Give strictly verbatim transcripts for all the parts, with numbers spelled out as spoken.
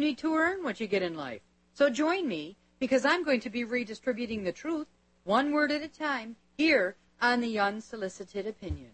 need to earn what you get in life. So join me, because I'm going to be redistributing the truth, one word at a time, here on The Unsolicited Opinion.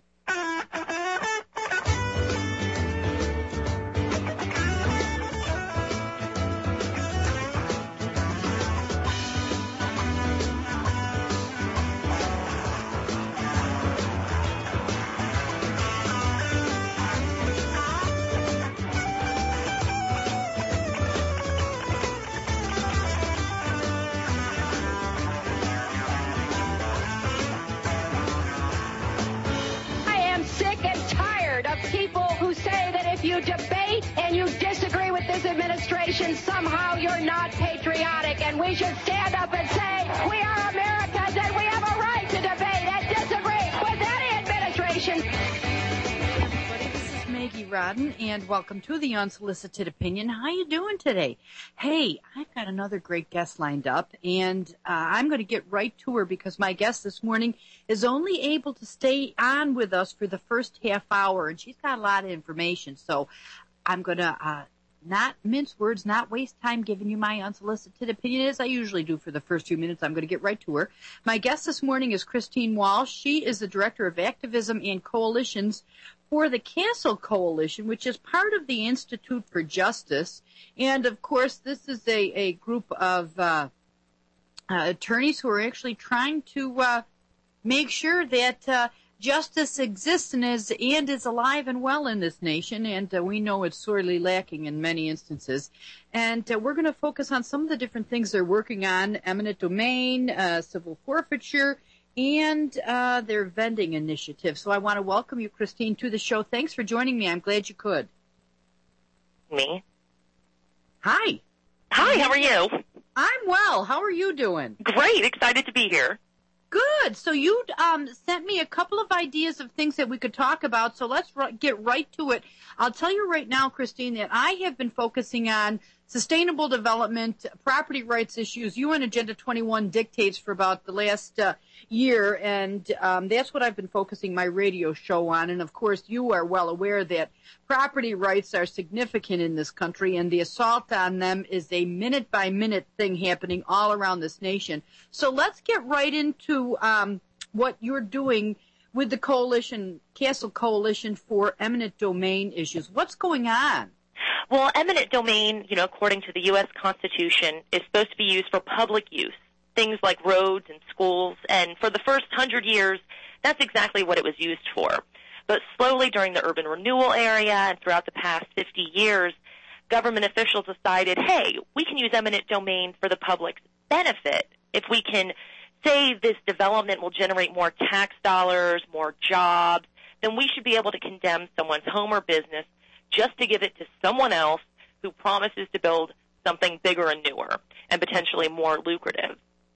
Debate and you disagree with this administration, somehow you're not patriotic, and we should stand up and say we are Americans and we have a right to debate and disagree with any administration. Hey everybody, this is Maggie Rodden, and welcome to The Unsolicited Opinion. How you doing today? Hey, I've got another great guest lined up, and uh, I'm going to get right to her because my guest this morning is only able to stay on with us for the first half hour, and she's got a lot of information, so I'm going to uh, not mince words, not waste time giving you my unsolicited opinion as I usually do for the first few minutes. I'm going to get right to her. My guest this morning is Christine Walsh. She is the Director of Activism and Coalitions for the Castle Coalition, which is part of the Institute for Justice. And, of course, this is a, a group of uh, uh, attorneys who are actually trying to uh, make sure that uh, justice exists and is, and is alive and well in this nation, and uh, we know it's sorely lacking in many instances. And uh, we're going to focus on some of the different things they're working on: eminent domain, uh, civil forfeiture, and uh, their vending initiative. So I want to welcome you, Christine, to the show. Thanks for joining me. I'm glad you could. Me? Hi. Hi, how are you? I'm well. How are you doing? Great. Excited to be here. Good. So you um, sent me a couple of ideas of things that we could talk about, so let's r- get right to it. I'll tell you right now, Christine, that I have been focusing on sustainable development, property rights issues. U N Agenda twenty-one dictates for about the last uh, year, and um, that's what I've been focusing my radio show on. And, of course, you are well aware that property rights are significant in this country, and the assault on them is a minute-by-minute thing happening all around this nation. So let's get right into um, what you're doing with the coalition, Castle Coalition for Eminent Domain Issues. What's going on? Well, eminent domain, you know, according to the U S Constitution, is supposed to be used for public use, things like roads and schools. And for the first hundred years, that's exactly what it was used for. But slowly during the urban renewal area and throughout the past fifty years, government officials decided, hey, we can use eminent domain for the public's benefit. If we can say this development will generate more tax dollars, more jobs, then we should be able to condemn someone's home or business just to give it to someone else who promises to build something bigger and newer and potentially more lucrative.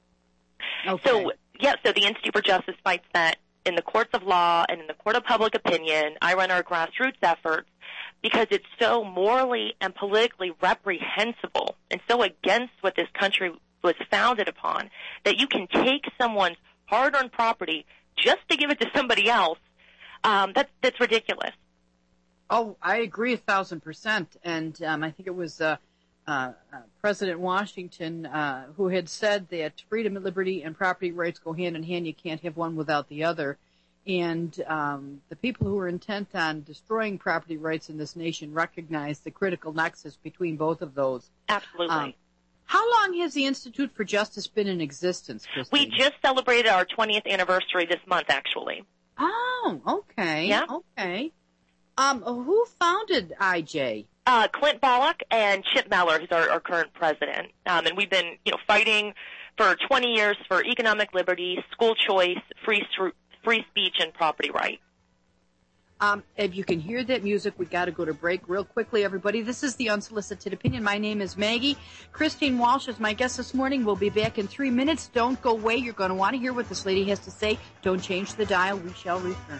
Okay. So, yeah, so the Institute for Justice fights that in the courts of law and in the court of public opinion. I run our grassroots efforts because it's so morally and politically reprehensible and so against what this country was founded upon that you can take someone's hard-earned property just to give it to somebody else. Um, that's, that's ridiculous. Oh, I agree a thousand percent. And um, I think it was uh, uh, uh, President Washington uh, who had said that freedom, liberty, and property rights go hand in hand. You can't have one without the other. And um, the people who are intent on destroying property rights in this nation recognize the critical nexus between both of those. Absolutely. Um, how long has the Institute for Justice been in existence, Christine? We just celebrated our twentieth anniversary this month, actually. Oh, okay. Yeah. Okay. Um, who founded I J? Uh, Clint Bollock and Chip Mellor, who's our, our current president. Um, and we've been, you know, fighting for twenty years for economic liberty, school choice, free free speech, and property rights. Um, if you can hear that music, we got to go to break real quickly, everybody. This is The Unsolicited Opinion. My name is Maggie. Christine Walsh is my guest this morning. We'll be back in three minutes. Don't go away. You're going to want to hear what this lady has to say. Don't change the dial. We shall return.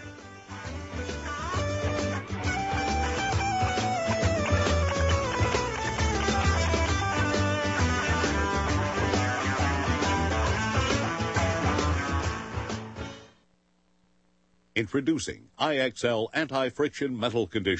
Introducing I X L Anti-Friction Metal Conditioner.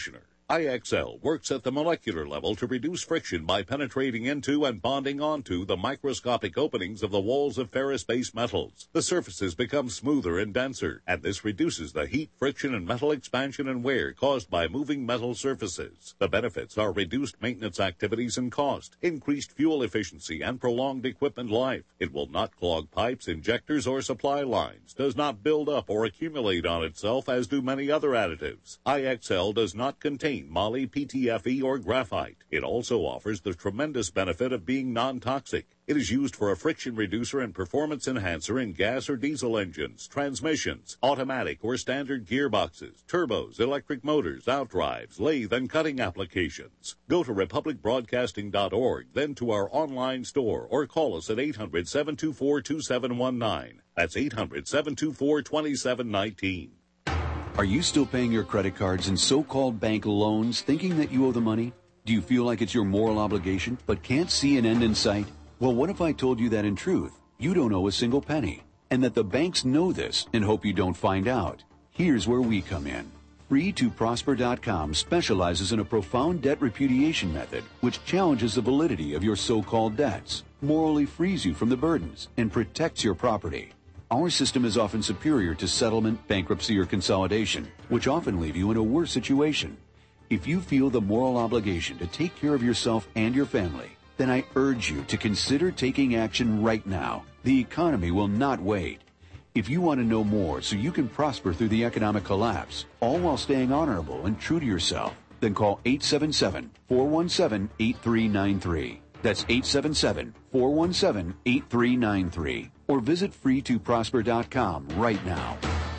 I X L works at the molecular level to reduce friction by penetrating into and bonding onto the microscopic openings of the walls of ferrous-based metals. The surfaces become smoother and denser, and this reduces the heat, friction, and metal expansion and wear caused by moving metal surfaces. The benefits are reduced maintenance activities and cost, increased fuel efficiency, and prolonged equipment life. It will not clog pipes, injectors, or supply lines, does not build up or accumulate on itself as do many other additives. I X L does not contain moly, P T F E, or graphite. It also offers the tremendous benefit of being non-toxic. It is used for a friction reducer and performance enhancer in gas or diesel engines, transmissions, automatic or standard gearboxes, turbos, electric motors, outdrives, lathe, and cutting applications. Go to republic broadcasting dot org, then to our online store, or call us at eight hundred, seven two four, two seven one nine. That's eight hundred, seven two four, two seven one nine. Are you still paying your credit cards and so-called bank loans thinking that you owe the money? Do you feel like it's your moral obligation but can't see an end in sight? Well, what if I told you that in truth, you don't owe a single penny, and that the banks know this and hope you don't find out? Here's where we come in. free to prosper dot com specializes in a profound debt repudiation method which challenges the validity of your so-called debts, morally frees you from the burdens, and protects your property. Our system is often superior to settlement, bankruptcy, or consolidation, which often leave you in a worse situation. If you feel the moral obligation to take care of yourself and your family, then I urge you to consider taking action right now. The economy will not wait. If you want to know more so you can prosper through the economic collapse, all while staying honorable and true to yourself, then call eight seven seven, four one seven, eight three nine three. That's eight seven seven, four one seven, eight three nine three. Or visit free to prosper dot com right now.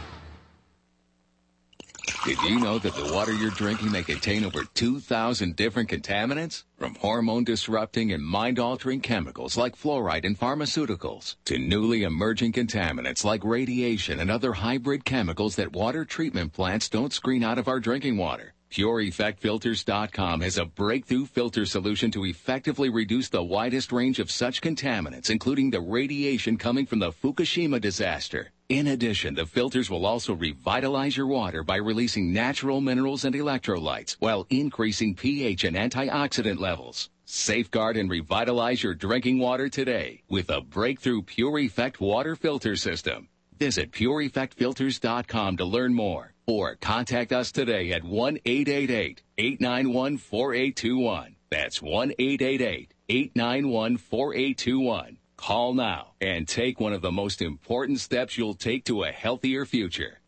Did you know that the water you're drinking may contain over two thousand different contaminants? From hormone-disrupting and mind-altering chemicals like fluoride and pharmaceuticals to newly emerging contaminants like radiation and other hybrid chemicals that water treatment plants don't screen out of our drinking water. Pure Effect Filters dot com has a breakthrough filter solution to effectively reduce the widest range of such contaminants, including the radiation coming from the Fukushima disaster. In addition, the filters will also revitalize your water by releasing natural minerals and electrolytes while increasing pH and antioxidant levels. Safeguard and revitalize your drinking water today with a breakthrough Pure Effect water filter system. Visit Pure Effect Filters dot com to learn more, or contact us today at one eight eight eight, eight nine one, four eight two one. That's one eight eight eight, eight nine one, four eight two one. Call now and take one of the most important steps you'll take to a healthier future.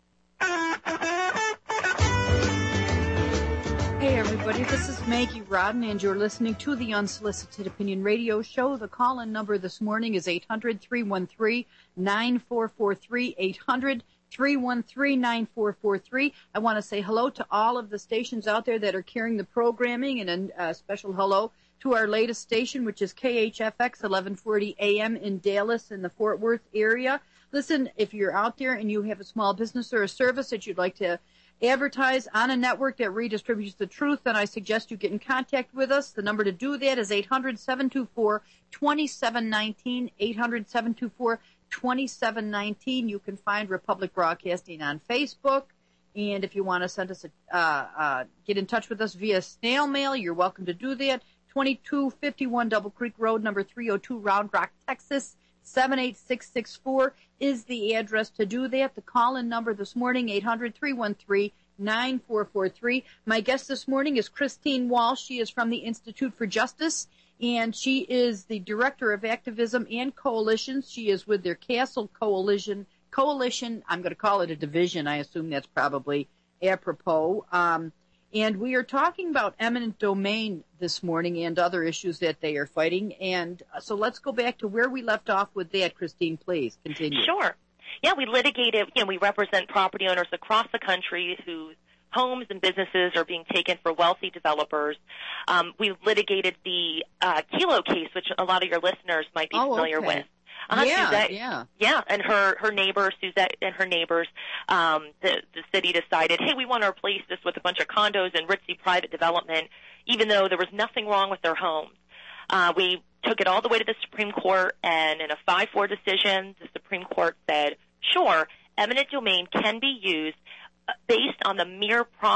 Hey everybody, this is Maggie Rodden, and you're listening to the Unsolicited Opinion Radio Show. The call-in number this morning is eight hundred, three one three, nine four four three, eight hundred, three one three, nine four four three. I want to say hello to all of the stations out there that are carrying the programming, and a special hello to our latest station, which is K H F X eleven forty A M in Dallas in the Fort Worth area. Listen, if you're out there and you have a small business or a service that you'd like to advertise on a network that redistributes the truth, then I suggest you get in contact with us. The number to do that is eight hundred, seven two four, two seven one nine, eight hundred, seven two four, two seven one nine. You can find Republic Broadcasting on Facebook. And if you want to send us a, uh, uh, get in touch with us via snail mail, you're welcome to do that. twenty-two fifty-one Double Creek Road, number three oh two, Round Rock, Texas, seven eight six six four is the address to do that. The call-in number this morning, eight hundred, three one three, nine four four three. My guest this morning is Christine Walsh. She is from the Institute for Justice, and she is the Director of Activism and Coalitions. She is with their Castle Coalition. Coalition, I'm going to call it a division. I assume that's probably apropos. Um, and we are talking about eminent domain this morning and other issues that they are fighting. And so let's go back to where we left off with that. Christine, please continue. Sure. Yeah, we litigated, you know, we represent property owners across the country whose homes and businesses are being taken for wealthy developers. Um, we litigated the uh, Kelo case, which a lot of your listeners might be oh, familiar okay. with. Uh, yeah, Suzette, yeah. Yeah, and her, her neighbor, Suzette and her neighbors, um, the, the city decided, hey, we want to replace this with a bunch of condos and ritzy private development, even though there was nothing wrong with their homes. Uh, we took it all the way to the Supreme Court, and in a five four decision, the Supreme Court said, sure, eminent domain can be used based on the mere promise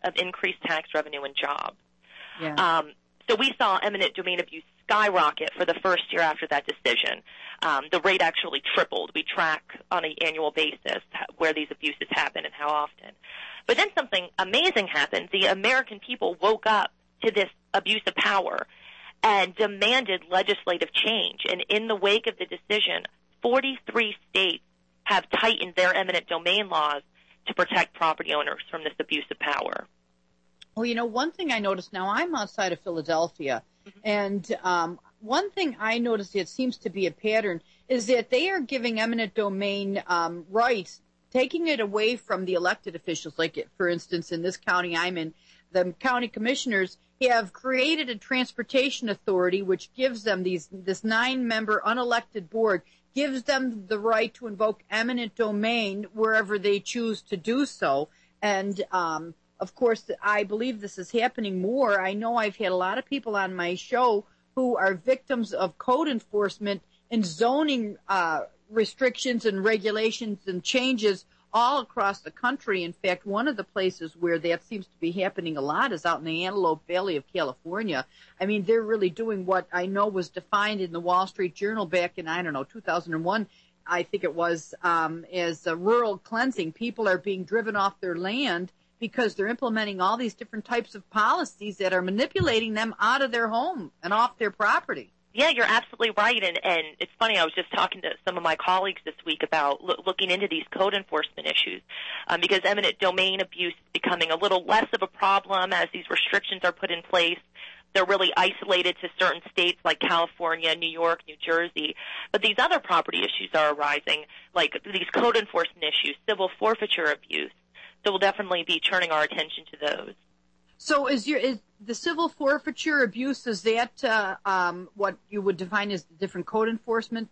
of increased tax revenue and jobs. Yeah. Um, so we saw eminent domain abuse skyrocket for the first year after that decision. Um, the rate actually tripled. We track on an annual basis where these abuses happen and how often. But then something amazing happened. The American people woke up to this abuse of power and demanded legislative change. And in the wake of the decision, forty-three states have tightened their eminent domain laws to protect property owners from this abuse of power. Well, you know, one thing I noticed now, I'm outside of Philadelphia, mm-hmm. and um, one thing I noticed that seems to be a pattern is that they are giving eminent domain um, rights, taking it away from the elected officials. Like, for instance, in this county I'm in, the county commissioners have created a transportation authority which gives them these this nine-member unelected board, gives them the right to invoke eminent domain wherever they choose to do so. And um of course, I believe this is happening more. I know I've had a lot of people on my show who are victims of code enforcement and zoning uh, restrictions and regulations and changes all across the country. In fact, one of the places where that seems to be happening a lot is out in the Antelope Valley of California. I mean, they're really doing what I know was defined in the Wall Street Journal back in, I don't know, two thousand one, I think it was, um, as a rural cleansing. People are being driven off their land because they're implementing all these different types of policies that are manipulating them out of their home and off their property. Yeah, you're absolutely right. And, and it's funny, I was just talking to some of my colleagues this week about lo- looking into these code enforcement issues um, because eminent domain abuse is becoming a little less of a problem as these restrictions are put in place. They're really isolated to certain states like California, New York, New Jersey. But these other property issues are arising, like these code enforcement issues, civil forfeiture abuse. So we'll definitely be turning our attention to those. So is your is the civil forfeiture abuse, is that uh, um, what you would define as the different code enforcement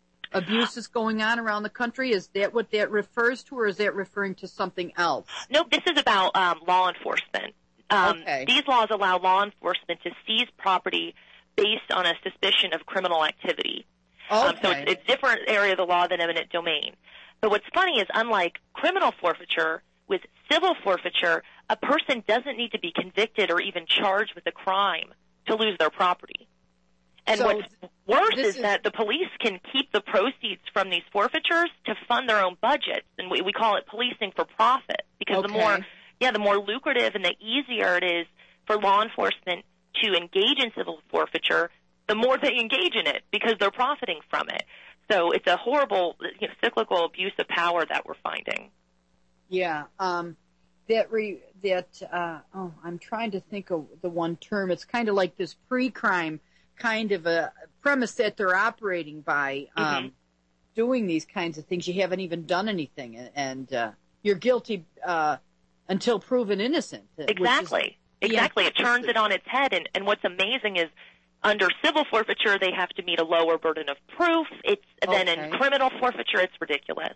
abuses going on around the country? Is that what that refers to, or is that referring to something else? No, this is about um, law enforcement. Um, okay. These laws allow law enforcement to seize property based on a suspicion of criminal activity. Okay. Um, so it's, it's a different area of the law than eminent domain. But what's funny is, unlike criminal forfeiture, with civil forfeiture, a person doesn't need to be convicted or even charged with a crime to lose their property. And so what's worse is, is that the police can keep the proceeds from these forfeitures to fund their own budgets, and we, we call it policing for profit. Because okay. the more, yeah, the more lucrative and the easier it is for law enforcement to engage in civil forfeiture, the more they engage in it because they're profiting from it. So it's a horrible, you know, cyclical abuse of power that we're finding. Yeah, um, that re, that uh, oh, I'm trying to think of the one term. It's kind of like this pre-crime kind of a premise that they're operating by, um, mm-hmm. doing these kinds of things. You haven't even done anything, and uh, you're guilty uh, until proven innocent. Exactly, is, exactly. Yeah, it turns it on its head. And, and what's amazing is, under civil forfeiture, they have to meet a lower burden of proof. It's okay. Then in criminal forfeiture, it's ridiculous.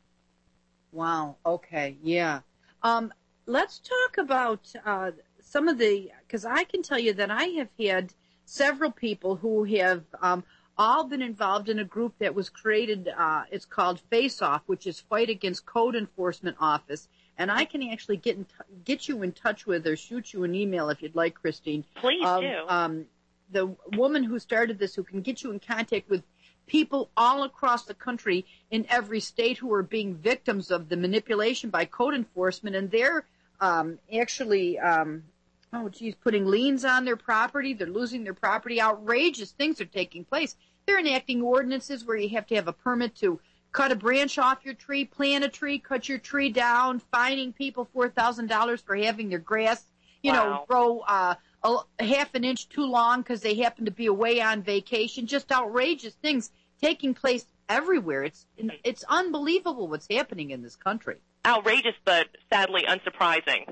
Wow. Okay. Yeah. Um, let's talk about uh, some of the, because I can tell you that I have had several people who have um, all been involved in a group that was created. Uh, it's called Face Off, which is Fight Against Code Enforcement Office. And I can actually get in t- get you in touch with or shoot you an email if you'd like, Christine. Please um, do. Um, the woman who started this, who can get you in contact with people all across the country in every state who are being victims of the manipulation by code enforcement, and they're um, actually, um, oh, geez, putting liens on their property. They're losing their property. Outrageous things are taking place. They're enacting ordinances where you have to have a permit to cut a branch off your tree, plant a tree, cut your tree down, fining people four thousand dollars for having their grass, you wow. know, grow uh, a half an inch too long because they happen to be away on vacation. Just outrageous things taking place everywhere. It's it's unbelievable what's happening in this country. Outrageous, but sadly unsurprising.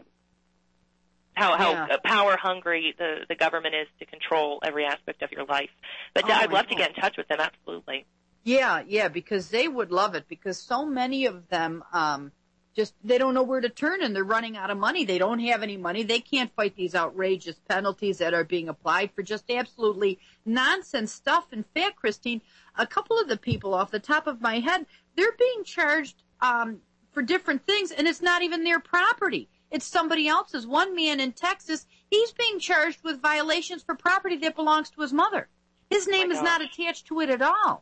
How how yeah. power hungry the, the government is to control every aspect of your life. But oh, I'd love know. to get in touch with them, absolutely. Yeah, yeah, because they would love it, because so many of them um, just, they don't know where to turn, and they're running out of money. They don't have any money. They can't fight these outrageous penalties that are being applied for just absolutely nonsense stuff. In fact, Christine, a couple of the people off the top of my head, they're being charged um, for different things, and it's not even their property. it's somebody else's. One man in Texas, he's being charged with violations for property that belongs to his mother. His name Oh is not attached to it at all.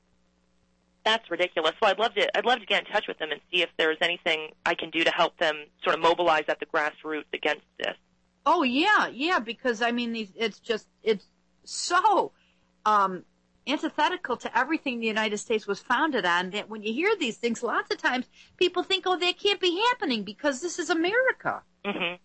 That's ridiculous. So I'd love to I'd love to get in touch with them and see if there's anything I can do to help them sort of mobilize at the grassroots against this. Oh yeah, yeah, because I mean, these, it's just it's so um, antithetical to everything the United States was founded on. That when you hear these things, lots of times people think, "Oh, that can't be happening because this is America." Mm-hmm.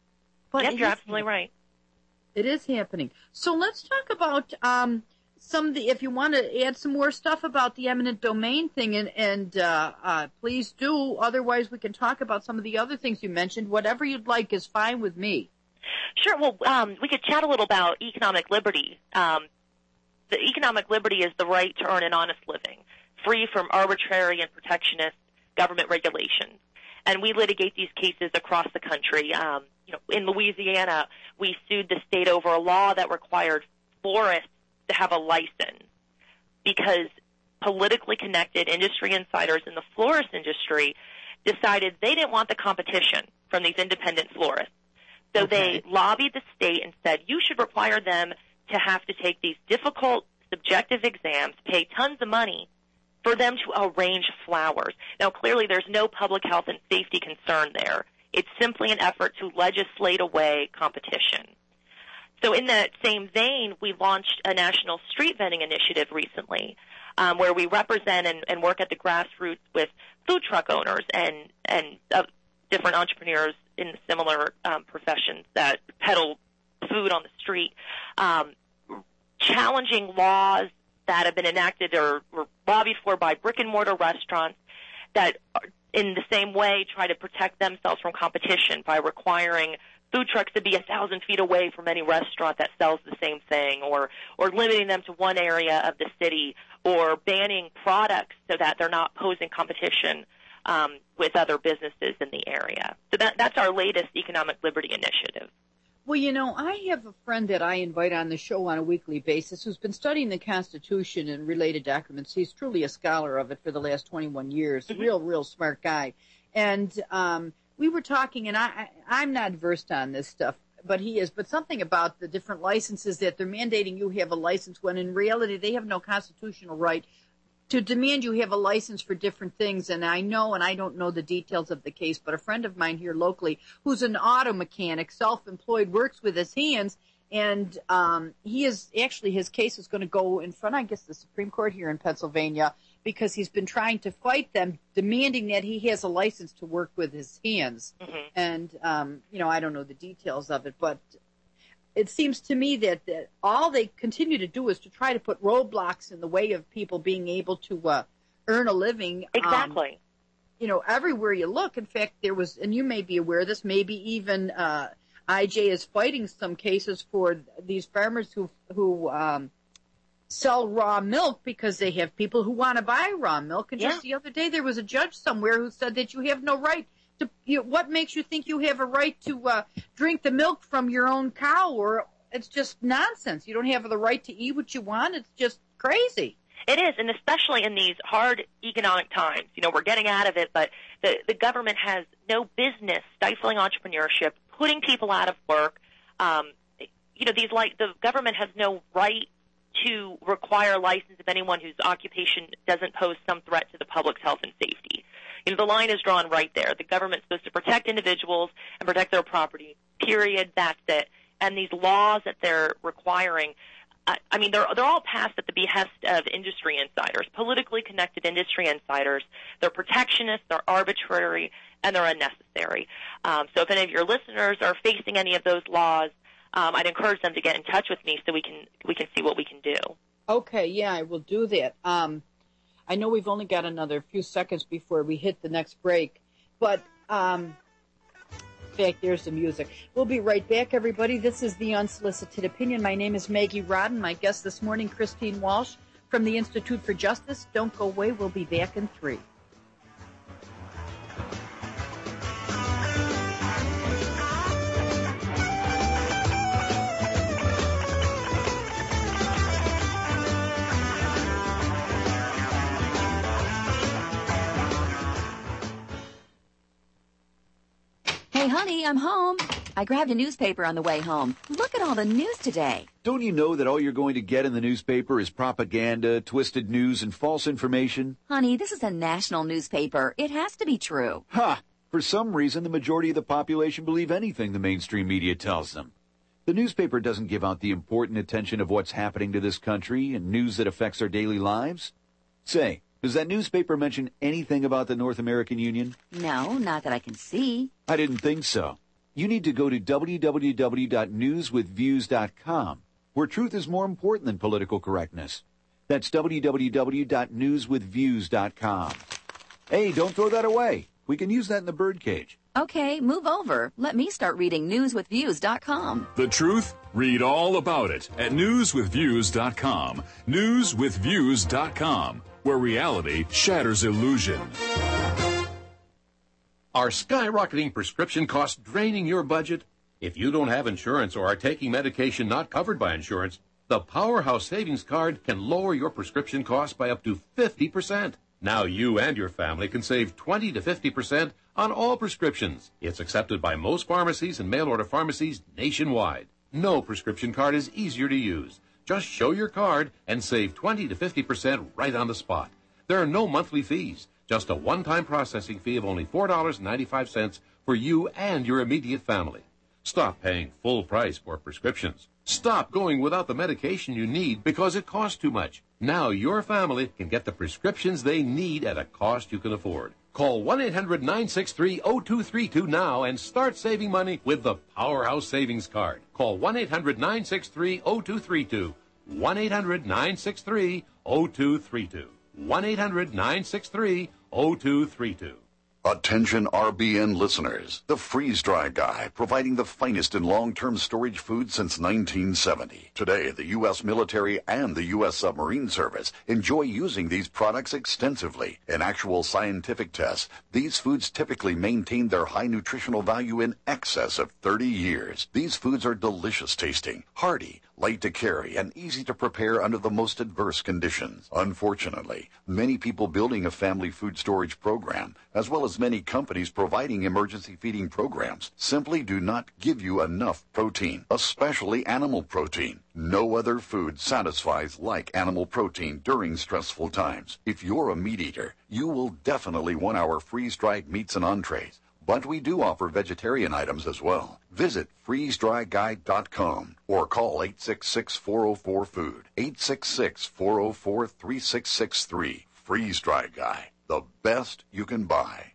But yep, it you're is absolutely happening. right. It is happening. So let's talk about um, some of the, if you want to add some more stuff about the eminent domain thing, and, and uh, uh, please do. Otherwise, we can talk about some of the other things you mentioned. Whatever you'd like is fine with me. Sure. Well, um, we could chat a little about economic liberty. Um, the economic liberty is the right to earn an honest living, free from arbitrary and protectionist government regulations. And we litigate these cases across the country. Um, you know, in Louisiana, we sued the state over a law that required florists to have a license because politically connected industry insiders in the florist industry decided they didn't want the competition from these independent florists. So Okay. they lobbied the state and said, you should require them to have to take these difficult subjective exams, pay tons of money for them to arrange flowers. Now, clearly there's no public health and safety concern there. It's simply an effort to legislate away competition. So in that same vein, we launched a national street vending initiative recently um, where we represent and, and work at the grassroots with food truck owners and, and uh, different entrepreneurs in similar um, professions that peddle food on the street, um, challenging laws that have been enacted or, or lobbied for by brick-and-mortar restaurants that are, in the same way try to protect themselves from competition by requiring food trucks to be a thousand feet away from any restaurant that sells the same thing, or or limiting them to one area of the city, or banning products so that they're not posing competition um, with other businesses in the area. So that, that's our latest economic liberty initiative. Well, you know, I have a friend that I invite on the show on a weekly basis who's been studying the Constitution and related documents. He's truly a scholar of it for the last twenty-one years. Mm-hmm. Real, real smart guy. And um, we were talking, and I, I, I'm not versed on this stuff, but he is, but something about the different licenses that they're mandating you have a license when in reality they have no constitutional right to demand you have a license for different things. And I know, and I don't know the details of the case, but a friend of mine here locally who's an auto mechanic, self-employed, works with his hands, and um, he is actually, his case is going to go in front, I guess, the Supreme Court here in Pennsylvania, because he's been trying to fight them, demanding that he has a license to work with his hands. Mm-hmm. And, um, you know, I don't know the details of it, but it seems to me that, that all they continue to do is to try to put roadblocks in the way of people being able to uh, earn a living. Exactly. Um, you know, everywhere you look. In fact, there was, and you may be aware of this, maybe even uh, I J is fighting some cases for these farmers who who um, sell raw milk because they have people who want to buy raw milk. And yeah. just the other day, there was a judge somewhere who said that you have no right to, you know, what makes you think you have a right to uh, drink the milk from your own cow? Or it's just nonsense. You don't have the right to eat what you want. It's just crazy. It is, and especially in these hard economic times. You know, we're getting out of it, but the, the government has no business stifling entrepreneurship, putting people out of work. Um, you know, these like the government has no right to require a license of anyone whose occupation doesn't pose some threat to the public's health and safety. You know, the line is drawn right there. The government's supposed to protect individuals and protect their property, period. That's it. And these laws that they're requiring, I, I mean, they're, they're all passed at the behest of industry insiders, politically connected industry insiders. They're protectionist, they're arbitrary, and they're unnecessary. Um, so if any of your listeners are facing any of those laws, um, I'd encourage them to get in touch with me so we can we can see what we can do. Okay, yeah, I will do that. Um, I know we've only got another few seconds before we hit the next break, but um, in fact, there's the music. We'll be right back, everybody. This is The Unsolicited Opinion. My name is Maggie Rodden. My guest this morning, Christine Walsh from the Institute for Justice. Don't go away. We'll be back in three. Hey, honey, I'm home. I grabbed a newspaper on the way home. Look at all the news today. Don't you know that all you're going to get in the newspaper is propaganda, twisted news, and false information? Honey, this is a national newspaper. It has to be true. Ha! For some reason, the majority of the population believe anything the mainstream media tells them. The newspaper doesn't give out the important attention of what's happening to this country and news that affects our daily lives. Say, does that newspaper mention anything about the North American Union? No, not that I can see. I didn't think so. You need to go to w w w dot news with views dot com, where truth is more important than political correctness. That's w w w dot news with views dot com. Hey, don't throw that away. We can use that in the birdcage. Okay, move over. Let me start reading news with views dot com. The truth? Read all about it at news with views dot com. news with views dot com, where reality shatters illusion. Are skyrocketing prescription costs draining your budget? If you don't have insurance or are taking medication not covered by insurance, the Powerhouse Savings Card can lower your prescription costs by up to fifty percent. Now you and your family can save twenty to fifty percent on all prescriptions. It's accepted by most pharmacies and mail-order pharmacies nationwide. No prescription card is easier to use. Just show your card and save twenty to fifty percent right on the spot. There are no monthly fees, just a one-time processing fee of only four dollars and ninety-five cents for you and your immediate family. Stop paying full price for prescriptions. Stop going without the medication you need because it costs too much. Now your family can get the prescriptions they need at a cost you can afford. Call one eight hundred nine six three oh two three two now and start saving money with the Powerhouse Savings Card. Call one eight hundred nine six three oh two three two. one eight hundred nine six three oh two three two. one eight hundred nine six three oh two three two. Attention R B N listeners, the Freeze Dry Guy, providing the finest in long-term storage food since nineteen seventy. Today, the U S military and the U S submarine service enjoy using these products extensively. In actual scientific tests, these foods typically maintain their high nutritional value in excess of thirty years. These foods are delicious tasting, hearty, light to carry, and easy to prepare under the most adverse conditions. Unfortunately, many people building a family food storage program, as well as many companies providing emergency feeding programs, simply do not give you enough protein, especially animal protein. No other food satisfies like animal protein during stressful times. If you're a meat eater, you will definitely want our freeze-dried meats and entrees. But we do offer vegetarian items as well. Visit freeze dry guide dot com or call eight six six, four oh four, food, eight six six, four oh four, three six six three. Freeze Dry Guy, the best you can buy.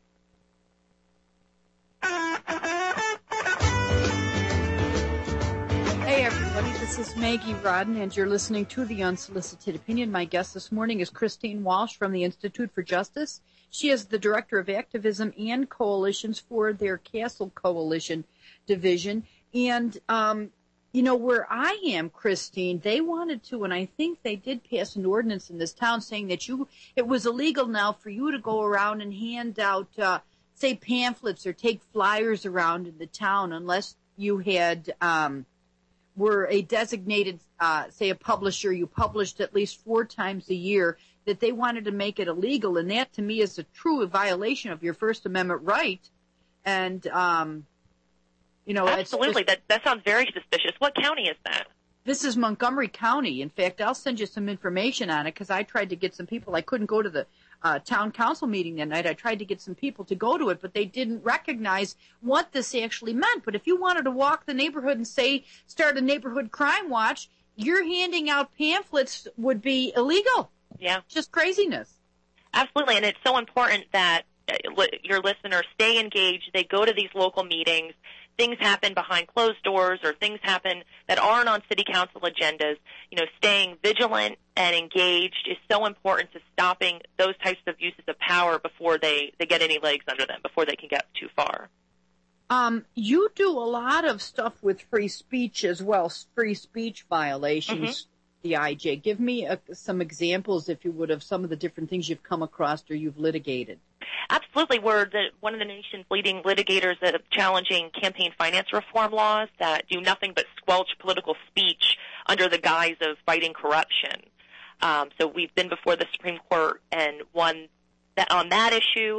Hey everybody, this is Maggie Rodden and you're listening to The Unsolicited Opinion. My guest this morning is Christine Walsh from the Institute for Justice. She is the Director of Activism and Coalitions for their Castle Coalition Division. And, um, you know, where I am, Christine, they wanted to, and I think they did pass an ordinance in this town saying that you, it was illegal now for you to go around and hand out, uh, say, pamphlets or take flyers around in the town unless you had, um, were a designated, uh, say, a publisher, you published at least four times a year, that they wanted to make it illegal. And that, to me, is a true violation of your First Amendment right. And, um, you know, absolutely. It's, that that sounds very suspicious. What county is that? This is Montgomery County. In fact, I'll send you some information on it because I tried to get some people. I couldn't go to the uh, town council meeting that night. I tried to get some people to go to it, but they didn't recognize what this actually meant. But if you wanted to walk the neighborhood and say, start a neighborhood crime watch, your handing out pamphlets would be illegal. Yeah. Just craziness. Absolutely. And it's so important that your listeners stay engaged. They go to these local meetings. Things happen behind closed doors or things happen that aren't on city council agendas. You know, staying vigilant and engaged is so important to stopping those types of uses of power before they, they get any legs under them, before they can get too far. Um, you do a lot of stuff with free speech as well, free speech violations. Mm-hmm. The I J. Give me a, some examples, if you would, of some of the different things you've come across or you've litigated. Absolutely. We're the, one of the nation's leading litigators that are challenging campaign finance reform laws that do nothing but squelch political speech under the guise of fighting corruption. Um, so we've been before the Supreme Court and won that on that issue.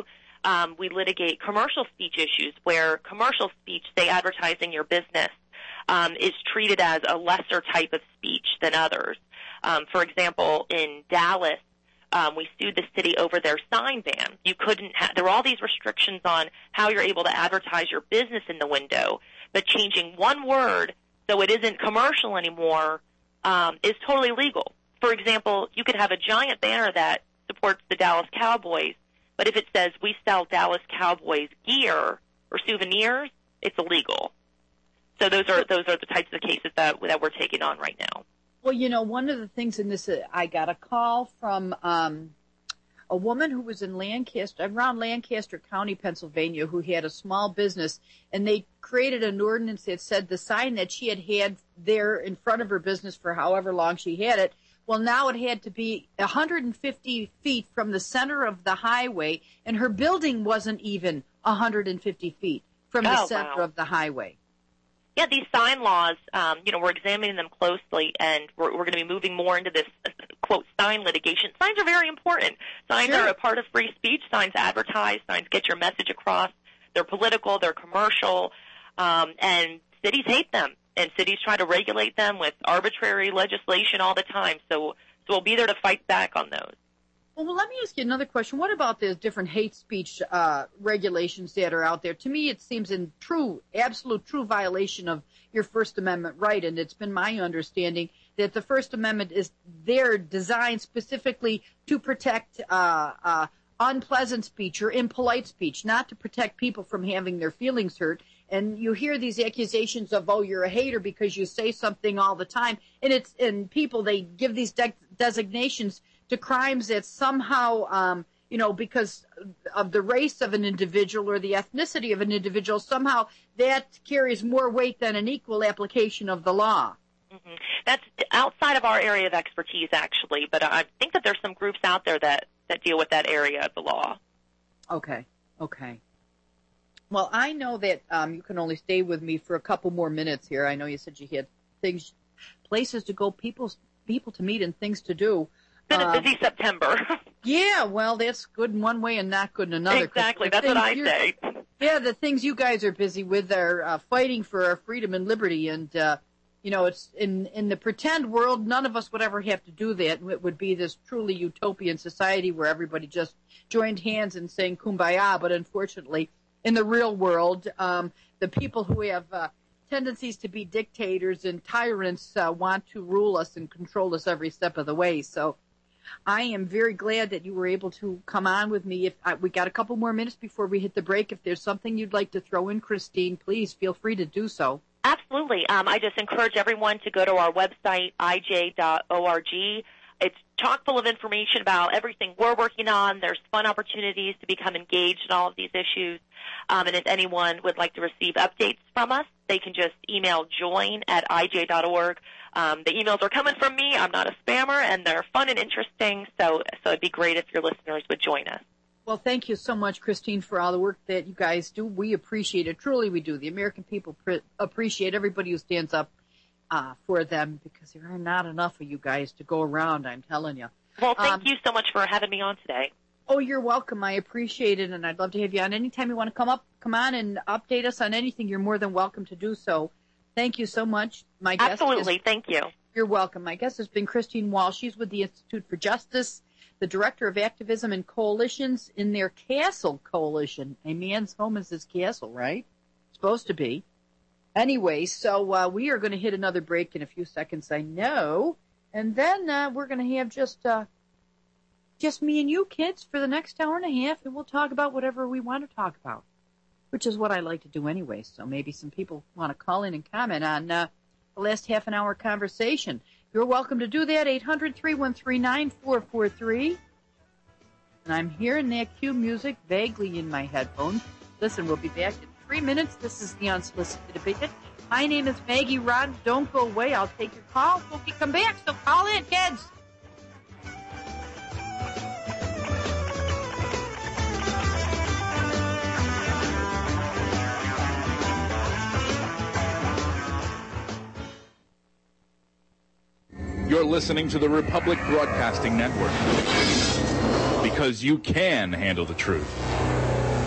um, we litigate commercial speech issues where commercial speech, say advertising your business, um, is treated as a lesser type of speech than others. Um, for example, in Dallas, um, we sued the city over their sign ban. You couldn't ha- there were all these restrictions on how you're able to advertise your business in the window, but changing one word so it isn't commercial anymore um, is totally legal. For example, you could have a giant banner that supports the Dallas Cowboys, but if it says we sell Dallas Cowboys gear or souvenirs, it's illegal. So those are those are the types of cases that that we're taking on right now. Well, you know, one of the things in this, uh, I got a call from um, a woman who was in Lancaster, around Lancaster County, Pennsylvania, who had a small business, and they created an ordinance that said the sign that she had had there in front of her business for however long she had it, well, now it had to be one hundred fifty feet from the center of the highway, and her building wasn't even one hundred fifty feet from the oh, center wow. of the highway. Yeah, these sign laws, um, you know, we're examining them closely, and we're, we're going to be moving more into this, uh, quote, sign litigation. Signs are very important. Signs Sure. are a part of free speech. Signs advertise. Signs get your message across. They're political. They're commercial. Um, and cities hate them, and cities try to regulate them with arbitrary legislation all the time. So, so we'll be there to fight back on those. Well, well, let me ask you another question. What about the different hate speech uh, regulations that are out there? To me, it seems in true, absolute true violation of your First Amendment right, and it's been my understanding that the First Amendment is there designed specifically to protect uh, uh, unpleasant speech or impolite speech, not to protect people from having their feelings hurt. And you hear these accusations of, oh, you're a hater because you say something all the time, and it's and people, they give these de- designations to crimes that somehow, um, you know, because of the race of an individual or the ethnicity of an individual, somehow that carries more weight than an equal application of the law. Mm-hmm. That's outside of our area of expertise, actually, but I think that there's some groups out there that, that deal with that area of the law. Okay, okay. Well, I know that um, you can only stay with me for a couple more minutes here. I know you said you had things, places to go, people, people to meet, and things to do. It's been a Um, busy September. Yeah, well, that's good in one way and not good in another. Exactly, that's what I say. Yeah, the things you guys are busy with are uh, fighting for our freedom and liberty, and uh, you know, it's in in the pretend world, none of us would ever have to do that. It would be this truly utopian society where everybody just joined hands and sang "Kumbaya." But unfortunately, in the real world, um, the people who have uh, tendencies to be dictators and tyrants uh, want to rule us and control us every step of the way. So I am very glad that you were able to come on with me. If I, we got a couple more minutes before we hit the break, if there's something you'd like to throw in, Christine, please feel free to do so. Absolutely. Um, I just encourage everyone to go to our website, I J dot org. It's chock full of information about everything we're working on. There's fun opportunities to become engaged in all of these issues. Um, and if anyone would like to receive updates from us, they can just email join at I J dot org. Um, the emails are coming from me. I'm not a spammer, and they're fun and interesting, so so it'd be great if your listeners would join us. Well, thank you so much, Christine, for all the work that you guys do. We appreciate it. Truly, we do. The American people pre- appreciate everybody who stands up uh, for them, because there are not enough of you guys to go around, I'm telling you. Well, thank um, you so much for having me on today. Oh, you're welcome. I appreciate it, and I'd love to have you on. Anytime you want to come up, come on and update us on anything, you're more than welcome to do so. Thank you so much. My guest Absolutely. Is, thank you. You're welcome. My guest has been Christine Walsh. She's with the Institute for Justice, the Director of Activism and Coalitions in their Castle Coalition. A man's home is his castle, right? Supposed to be. Anyway, so uh, we are going to hit another break in a few seconds, I know. And then uh, we're going to have just uh, just me and you kids for the next hour and a half, and we'll talk about whatever we want to talk about, which is what I like to do anyway. So maybe some people want to call in and comment on uh, the last half an hour conversation. You're welcome to do that, eight hundred, three one three, nine four four three. And I'm hearing that cue music vaguely in my headphones. Listen, we'll be back in three minutes. This is the Unsolicited Opinion. My name is Maggie Rod. Don't go away. I'll take your call when we come back, so call in, kids. You're listening to the Republic Broadcasting Network, because you can handle the truth.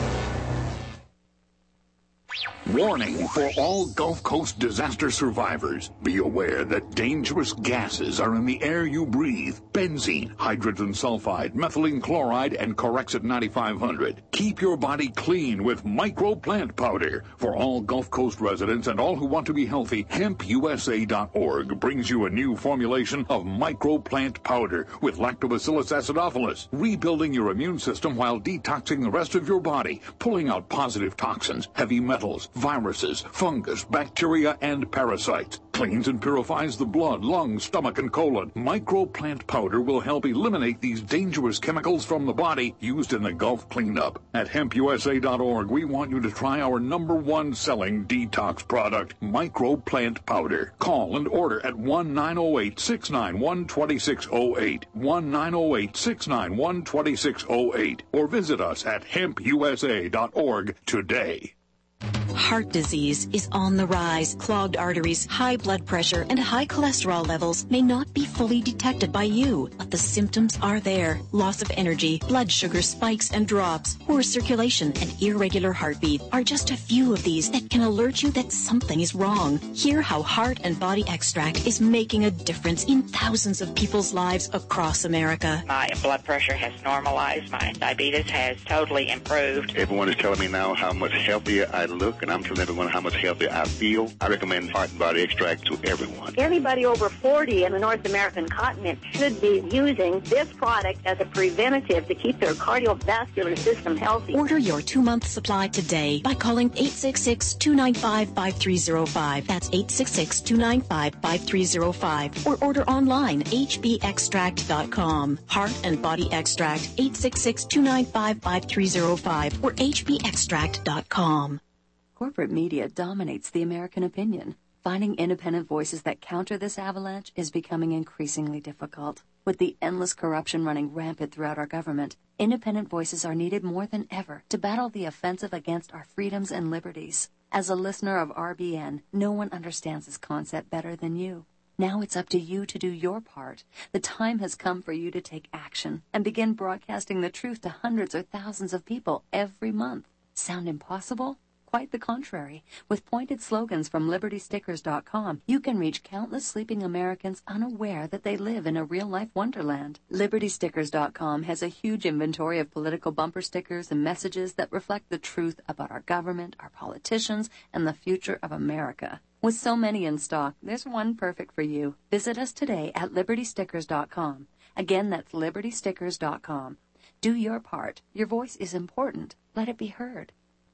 Warning for all Gulf Coast disaster survivors. Be aware that dangerous gases are in the air you breathe. Benzene, hydrogen sulfide, methylene chloride, and Corexit ninety-five hundred. Keep your body clean with Micro Plant Powder. For all Gulf Coast residents and all who want to be healthy, hemp U S A dot org brings you a new formulation of Micro Plant Powder with Lactobacillus acidophilus, rebuilding your immune system while detoxing the rest of your body, pulling out positive toxins, heavy metals, viruses, fungus, bacteria, and parasites. Cleans and purifies the blood, lungs, stomach, and colon. Micro Plant Powder will help eliminate these dangerous chemicals from the body used in the Gulf cleanup. At hemp U S A dot org, we want you to try our number one selling detox product, Micro Plant Powder. Call and order at one nine zero eight, six nine one, two six zero eight, one nine zero eight, six nine one, two six zero eight, or visit us at hemp U S A dot org today. Heart disease is on the rise. Clogged arteries, high blood pressure, and high cholesterol levels may not be fully detected by you, but the symptoms are there. Loss of energy, blood sugar spikes and drops, poor circulation, and irregular heartbeat are just a few of these that can alert you that something is wrong. Hear how Heart and Body Extract is making a difference in thousands of people's lives across America. My blood pressure has normalized. My diabetes has totally improved. Everyone is telling me now how much healthier I look, and I'm telling everyone how much healthier I feel. I recommend Heart and Body Extract to everyone. Anybody over forty in the North American continent should be using this product as a preventative to keep their cardiovascular system healthy. Order your two-month supply today by calling eight six six, two nine five, five three zero five. That's eight six six, two nine five, five three zero five. Or order online, h b extract dot com. Heart and Body Extract, eight six six, two nine five, five three zero five or h b extract dot com. Corporate media dominates the American opinion. Finding independent voices that counter this avalanche is becoming increasingly difficult. With the endless corruption running rampant throughout our government, independent voices are needed more than ever to battle the offensive against our freedoms and liberties. As a listener of R B N, no one understands this concept better than you. Now it's up to you to do your part. The time has come for you to take action and begin broadcasting the truth to hundreds or thousands of people every month. Sound impossible? Quite the contrary. With pointed slogans from liberty stickers dot com, you can reach countless sleeping Americans unaware that they live in a real-life wonderland. liberty stickers dot com has a huge inventory of political bumper stickers and messages that reflect the truth about our government, our politicians, and the future of America. With so many in stock, there's one perfect for you. Visit us today at liberty stickers dot com. Again, that's liberty stickers dot com. Do your part. Your voice is important. Let it be heard.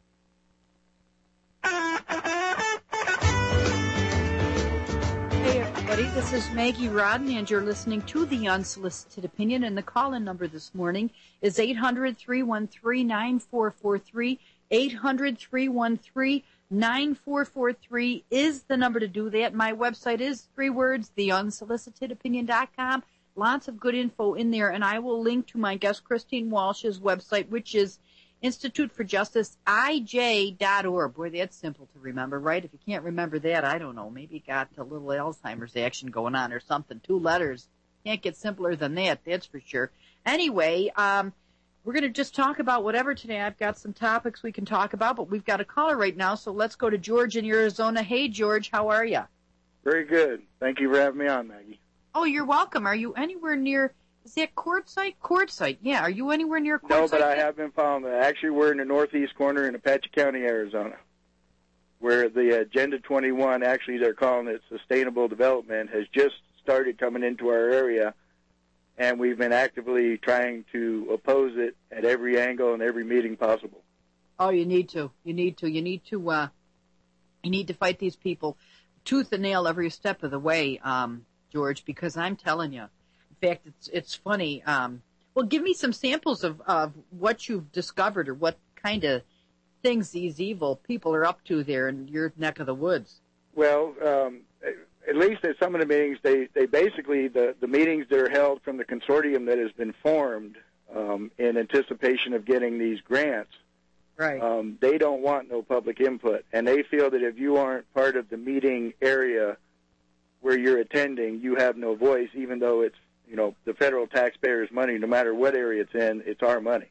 Hey everybody, this is Maggie Rodden, and you're listening to The Unsolicited Opinion, and the call-in number this morning is eight hundred, three one three, nine four four three. eight hundred, three one three, nine four four three is the number to do that. My website is three words, the unsolicited opinion dot com. Lots of good info in there, and I will link to my guest Christine Walsh's website, which is Institute for Justice I J dot org. Boy, that's simple to remember, right? If you can't remember that, I don't know. Maybe you got a little Alzheimer's action going on or something. Two letters. Can't get simpler than that, that's for sure. Anyway, um, we're going to just talk about whatever today. I've got some topics we can talk about, but we've got a caller right now, so let's go to George in Arizona. Hey, George, how are you? Very good. Thank you for having me on, Maggie. Oh, you're welcome. Are you anywhere near... Is that Quartzsite? Quartzsite, yeah. Are you anywhere near Quartzsite? No, but I have been following that. Actually, we're in the northeast corner in Apache County, Arizona, where the Agenda twenty-one, actually they're calling it Sustainable Development, has just started coming into our area, and we've been actively trying to oppose it at every angle and every meeting possible. Oh, you need to. You need to. You need to, uh, you need to fight these people tooth and nail every step of the way, um, George, because I'm telling you, in fact, it's it's funny. Um, well, give me some samples of, of what you've discovered or what kind of things these evil people are up to there in your neck of the woods. Well, um, at least at some of the meetings, they, they basically, the, the meetings that are held from the consortium that has been formed um, in anticipation of getting these grants, right? Um, they don't want no public input, and they feel that if you aren't part of the meeting area where you're attending, you have no voice, even though it's, you know, the federal taxpayers' money. No matter what area it's in, it's our money.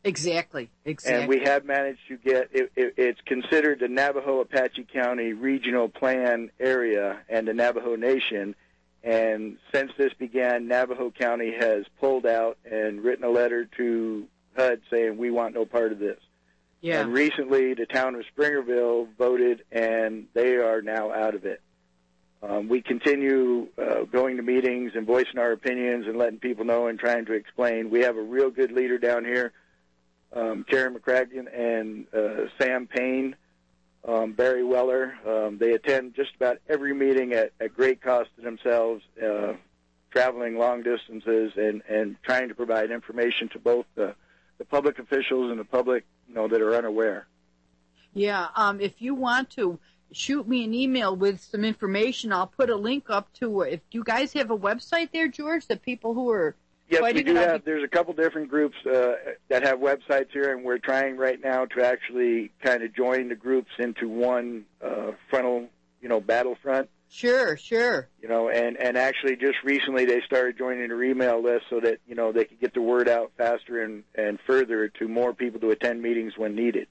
Exactly, exactly. And we have managed to get, it, it, it's considered the Navajo-Apache County Regional Plan area and the Navajo Nation. And since this began, Navajo County has pulled out and written a letter to H U D saying we want no part of this. Yeah. And recently the town of Springerville voted, and they are now out of it. Um, we continue uh, going to meetings and voicing our opinions and letting people know and trying to explain. We have a real good leader down here, um, Karen McCracken and uh, Sam Payne, um, Barry Weller. Um, they attend just about every meeting at, at great cost to themselves, uh, traveling long distances and, and trying to provide information to both the, the public officials and the public, you know, that are unaware. Yeah, um, if you want to shoot me an email with some information, I'll put a link up to, if you guys have a website there, George, that people who are Yes, fighting we do it have. There's a couple different groups uh, that have websites here, and we're trying right now to actually kind of join the groups into one uh, frontal, you know, battlefront. Sure, sure. You know, and, and actually just recently they started joining their email list so that, you know, they could get the word out faster and, and further to more people to attend meetings when needed.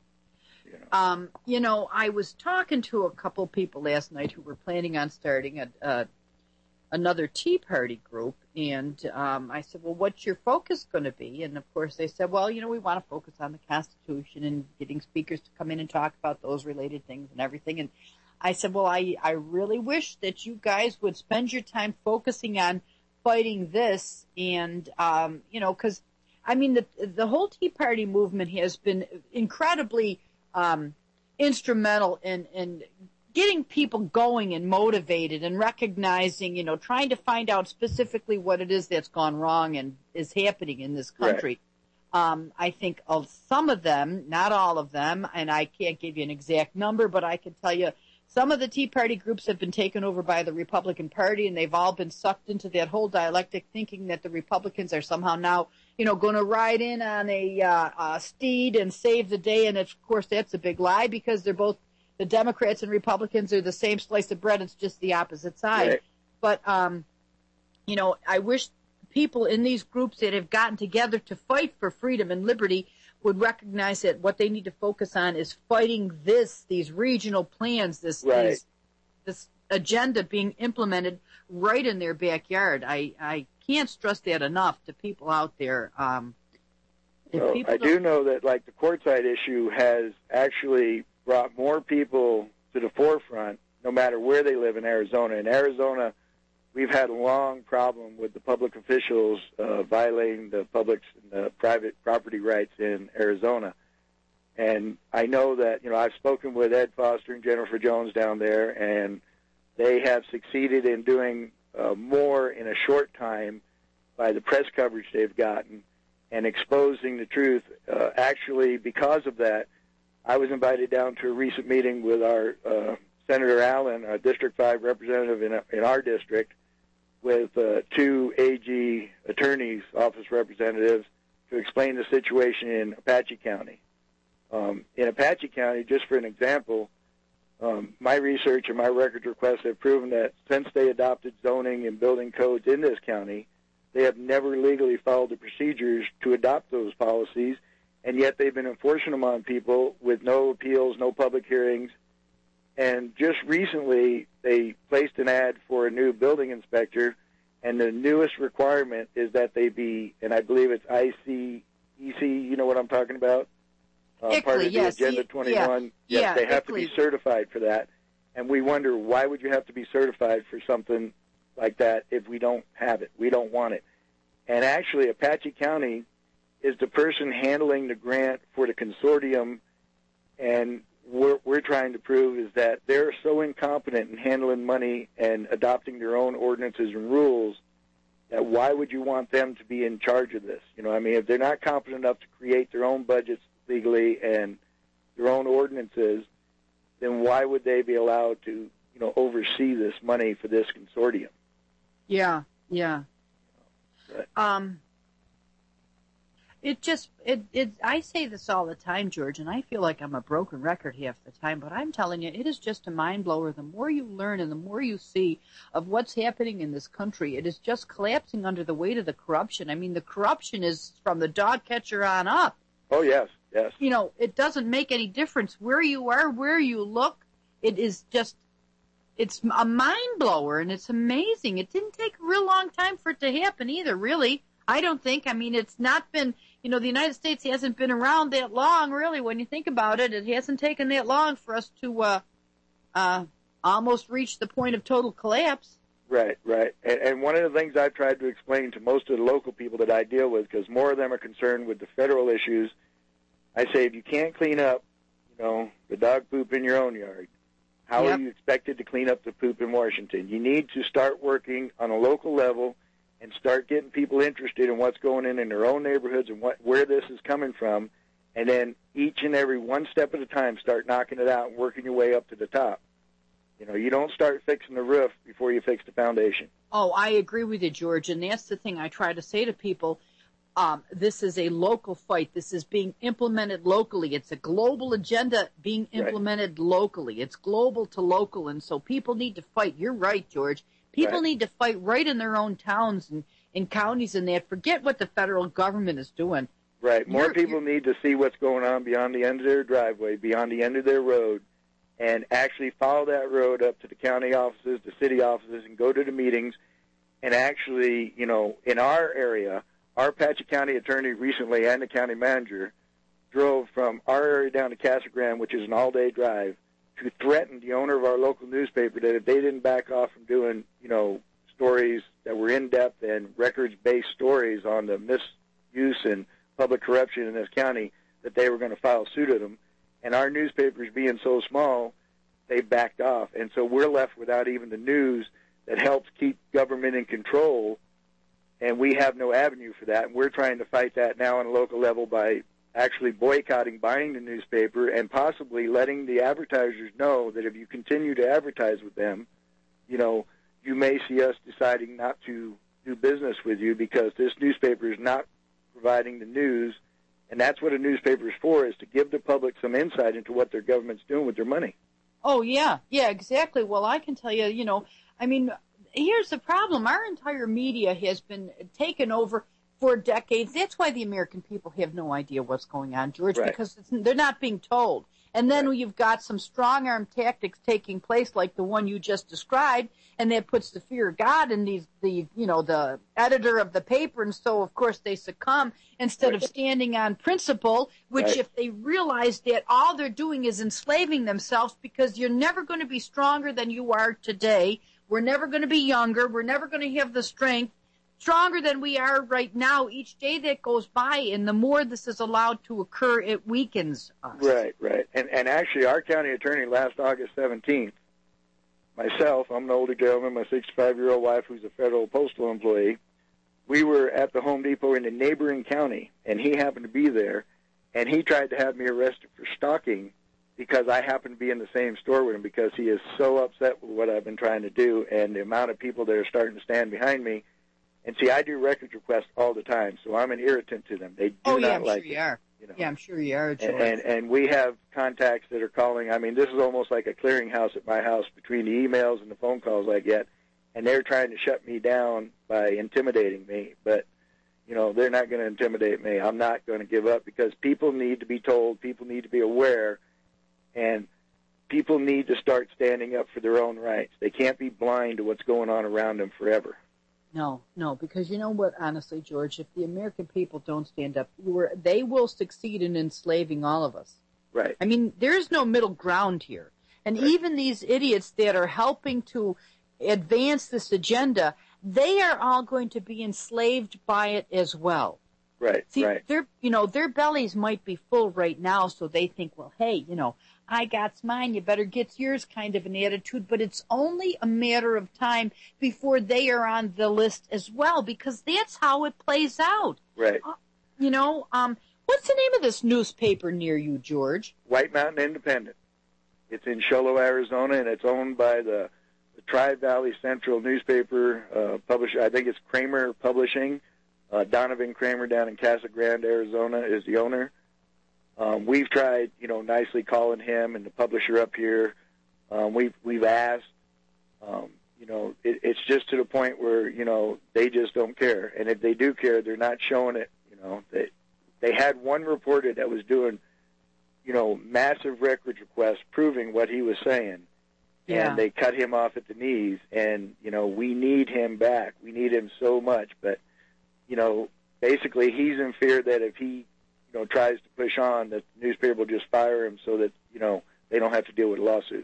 You know. Um, you know, I was talking to a couple people last night who were planning on starting a, a another Tea Party group, and um, I said, well, what's your focus going to be? And, of course, they said, well, you know, we want to focus on the Constitution and getting speakers to come in and talk about those related things and everything. And I said, well, I, I really wish that you guys would spend your time focusing on fighting this and, um, you know, because, I mean, the, the whole Tea Party movement has been incredibly um, instrumental in, in getting people going and motivated and recognizing, you know, trying to find out specifically what it is that's gone wrong and is happening in this country. Right. Um, I think of some of them, not all of them, and I can't give you an exact number, but I can tell you some of the Tea Party groups have been taken over by the Republican Party, and they've all been sucked into that whole dialectic thinking that the Republicans are somehow now, you know, going to ride in on a, uh, a steed and save the day. And, of course, that's a big lie because they're both, the Democrats and Republicans are the same slice of bread. It's just the opposite side. Right. But, um, you know, I wish people in these groups that have gotten together to fight for freedom and liberty would recognize that what they need to focus on is fighting this, these regional plans, this, right. these, this agenda being implemented right in their backyard. I, I can't stress that enough to people out there. Um, if well, people I do know that, like, the courtside issue has actually brought more people to the forefront, no matter where they live in Arizona. In Arizona, we've had a long problem with the public officials uh, violating the public's uh, private property rights in Arizona. And I know that, you know, I've spoken with Ed Foster and Jennifer Jones down there, and they have succeeded in doing uh, more in a short time by the press coverage they've gotten and exposing the truth. Uh, actually, because of that, I was invited down to a recent meeting with our uh, Senator Allen, a District five representative in, in our district, with uh, two A G attorneys, office representatives, to explain the situation in Apache County. Um, in Apache County, just for an example, um, my research and my records requests have proven that since they adopted zoning and building codes in this county, they have never legally followed the procedures to adopt those policies, and yet they've been enforcing them on people with no appeals, no public hearings. And just recently, they placed an ad for a new building inspector, and the newest requirement is that they be, and I believe it's I C E C, you know what I'm talking about? Uh, I C L E, part of the yes, Agenda twenty-one. Yeah, yes, yeah, they have I C L E. to be certified for that. And we wonder, why would you have to be certified for something like that if we don't have it? We don't want it. And actually, Apache County is the person handling the grant for the consortium, and what we're trying to prove is that they're so incompetent in handling money and adopting their own ordinances and rules that why would you want them to be in charge of this? You know, I mean, if they're not competent enough to create their own budgets legally and their own ordinances, then why would they be allowed to, you know, oversee this money for this consortium? Yeah, yeah. But, um. It just, it, it, I say this all the time, George, and I feel like I'm a broken record half the time, but I'm telling you, it is just a mind blower. The more you learn and the more you see of what's happening in this country, it is just collapsing under the weight of the corruption. I mean, the corruption is from the dog catcher on up. Oh, yes, yes. You know, it doesn't make any difference where you are, where you look. It is just, it's a mind blower, and it's amazing. It didn't take a real long time for it to happen either, really. I don't think. I mean, it's not been, you know, the United States hasn't been around that long, really, when you think about it. It hasn't taken that long for us to uh, uh, almost reach the point of total collapse. Right, right. And, and one of the things I've tried to explain to most of the local people that I deal with, because more of them are concerned with the federal issues, I say, if you can't clean up, you know, the dog poop in your own yard, how Yep. are you expected to clean up the poop in Washington? You need to start working on a local level and start getting people interested in what's going on in their own neighborhoods and what, where this is coming from, and then each and every one step at a time start knocking it out and working your way up to the top. You know, you don't start fixing the roof before you fix the foundation. Oh, I agree with you, George, and that's the thing I try to say to people. Um, this is a local fight. This is being implemented locally. It's a global agenda being implemented right. locally. It's global to local, and so people need to fight. You're right, George. People right. need to fight right in their own towns and, and counties and that. Forget what the federal government is doing. Right. More you're, people you're, need to see what's going on beyond the end of their driveway, beyond the end of their road, and actually follow that road up to the county offices, the city offices, and go to the meetings. And actually, you know, in our area, our Apache County attorney recently and the county manager drove from our area down to Casa Grande, which is an all-day drive, to threaten the owner of our local newspaper that if they didn't back off from doing, you know, stories that were in-depth and records-based stories on the misuse and public corruption in this county, that they were going to file suit of them. And our newspapers being so small, they backed off. And so we're left without even the news that helps keep government in control, and we have no avenue for that. And we're trying to fight that now on a local level by actually boycotting buying the newspaper and possibly letting the advertisers know that if you continue to advertise with them, you know, you may see us deciding not to do business with you because this newspaper is not providing the news, and that's what a newspaper is for, is to give the public some insight into what their government's doing with their money. Oh, yeah, yeah, exactly. Well, I can tell you, you know, I mean, here's the problem. Our entire media has been taken over for decades. That's why the American people have no idea what's going on, George, right. because it's, they're not being told. And then right. you've got some strong-arm tactics taking place like the one you just described, and that puts the fear of God in these, the, you know, the editor of the paper, and so, of course, they succumb instead right. of standing on principle, which right. if they realize that all they're doing is enslaving themselves because you're never going to be stronger than you are today. We're never going to be younger. We're never going to have the strength. Stronger than we are right now. Each day that goes by, and the more this is allowed to occur, it weakens us. Right, right. And and actually, our county attorney last August seventeenth, myself, I'm an older gentleman, my sixty-five-year-old wife, who's a federal postal employee, we were at the Home Depot in the neighboring county, and he happened to be there, and he tried to have me arrested for stalking because I happened to be in the same store with him because he is so upset with what I've been trying to do and the amount of people that are starting to stand behind me. And see, I do records requests all the time, so I'm an irritant to them. They do oh, yeah, not I'm like sure you it, are. You know? Yeah, I'm sure you are, George. And, and and we have contacts that are calling. I mean, this is almost like a clearinghouse at my house between the emails and the phone calls I get, and they're trying to shut me down by intimidating me. But, you know, they're not going to intimidate me. I'm not going to give up because people need to be told, people need to be aware, and people need to start standing up for their own rights. They can't be blind to what's going on around them forever. No, no, because you know what, honestly, George, if the American people don't stand up, we're, they will succeed in enslaving all of us. Right. I mean, there's no middle ground here. And right. even these idiots that are helping to advance this agenda, they are all going to be enslaved by it as well. Right, See, right. Their, you know, their bellies might be full right now, so they think, well, hey, you know, I got's mine, you better get yours kind of an attitude, but it's only a matter of time before they are on the list as well, because that's how it plays out. Right. Uh, you know, um, what's the name of this newspaper near you, George? White Mountain Independent. It's in Show Low, Arizona, and it's owned by the, the Tri-Valley Central newspaper uh, publisher. I think it's Kramer Publishing. Uh, Donovan Kramer down in Casa Grande, Arizona, is the owner. Um, we've tried, you know, nicely calling him and the publisher up here. Um, we've we've asked. Um, you know, it, it's just to the point where, you know, they just don't care. And if they do care, they're not showing it. You know, they they had one reporter that was doing, you know, massive records requests proving what he was saying. Yeah. And they cut him off at the knees. And, you know, we need him back. We need him so much. But, you know, basically he's in fear that if he, you know, tries to push on, that the newspaper will just fire him so that, you know, they don't have to deal with a lawsuit.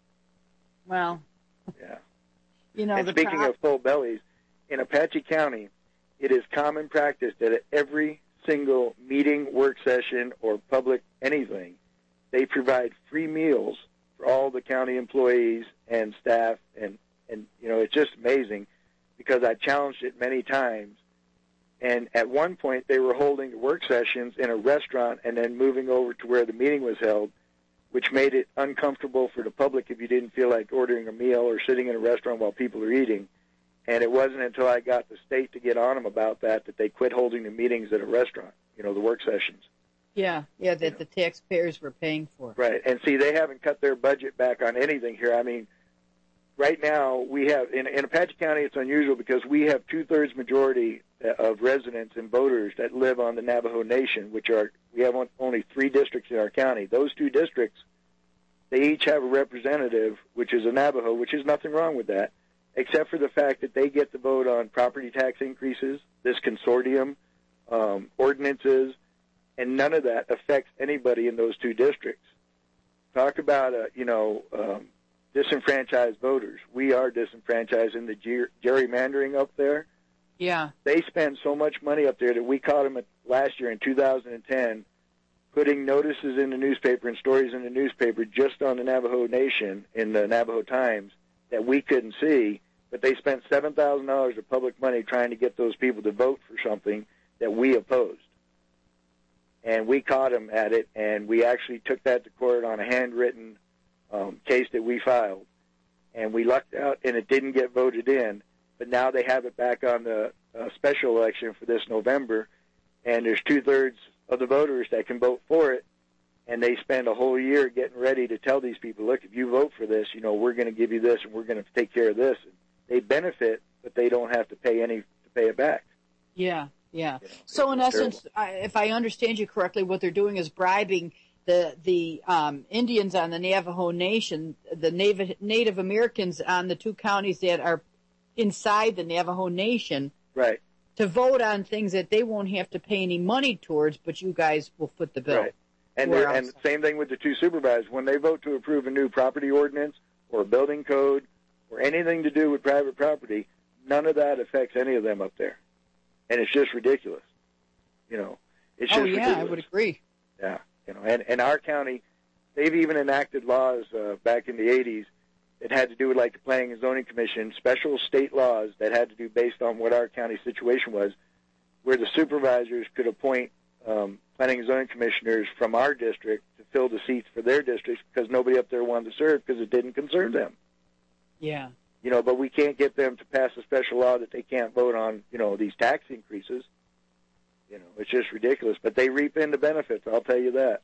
Well, yeah. You know, and the speaking pro- of full bellies, in Apache County, it is common practice that at every single meeting, work session, or public anything, they provide free meals for all the county employees and staff, and, and you know, it's just amazing because I challenged it many times. And at one point, they were holding work sessions in a restaurant and then moving over to where the meeting was held, which made it uncomfortable for the public if you didn't feel like ordering a meal or sitting in a restaurant while people are eating. And it wasn't until I got the state to get on them about that that they quit holding the meetings at a restaurant, you know, the work sessions. Yeah, yeah, that the taxpayers were paying for. Right. And see, they haven't cut their budget back on anything here. I mean, right now we have, in, in Apache County, it's unusual because we have two-thirds majority of residents and voters that live on the Navajo Nation, which are, we have only three districts in our county. Those two districts, they each have a representative, which is a Navajo, which is nothing wrong with that, except for the fact that they get to vote on property tax increases, this consortium, um, ordinances, and none of that affects anybody in those two districts. Talk about, uh, you know, um, disenfranchised voters. We are disenfranchised in the ger- gerrymandering up there. Yeah. They spend so much money up there that we caught them at, last year in two thousand ten putting notices in the newspaper and stories in the newspaper just on the Navajo Nation in the Navajo Times that we couldn't see, but they spent seven thousand dollars of public money trying to get those people to vote for something that we opposed. And we caught them at it, and we actually took that to court on a handwritten um, case that we filed. And we lucked out, and it didn't get voted in. But now they have it back on the uh, special election for this November, and there's two-thirds of the voters that can vote for it, and they spend a whole year getting ready to tell these people, look, if you vote for this, you know, we're going to give you this, and we're going to take care of this. And they benefit, but they don't have to pay any to pay it back. Yeah, yeah. You know, so in essence, terrible. I, if I understand you correctly, what they're doing is bribing the the um, Indians on the Navajo Nation, the Native, Native Americans on the two counties that are inside the Navajo Nation, right, to vote on things that they won't have to pay any money towards, but you guys will foot the bill. Right. And they're- and same thing with the two supervisors. When they vote to approve a new property ordinance or a building code or anything to do with private property, none of that affects any of them up there. And it's just ridiculous. You know, it's just oh, yeah, ridiculous. I would agree. Yeah, you know, and, and our county, they've even enacted laws uh, back in the eighties that had to do with, like, the Planning and Zoning Commission, special state laws that had to do based on what our county situation was, where the supervisors could appoint um, Planning and Zoning Commissioners from our district to fill the seats for their districts because nobody up there wanted to serve because it didn't concern them. Yeah. You know, but we can't get them to pass a special law that they can't vote on, you know, these tax increases. You know, it's just ridiculous. But they reap in the benefits, I'll tell you that.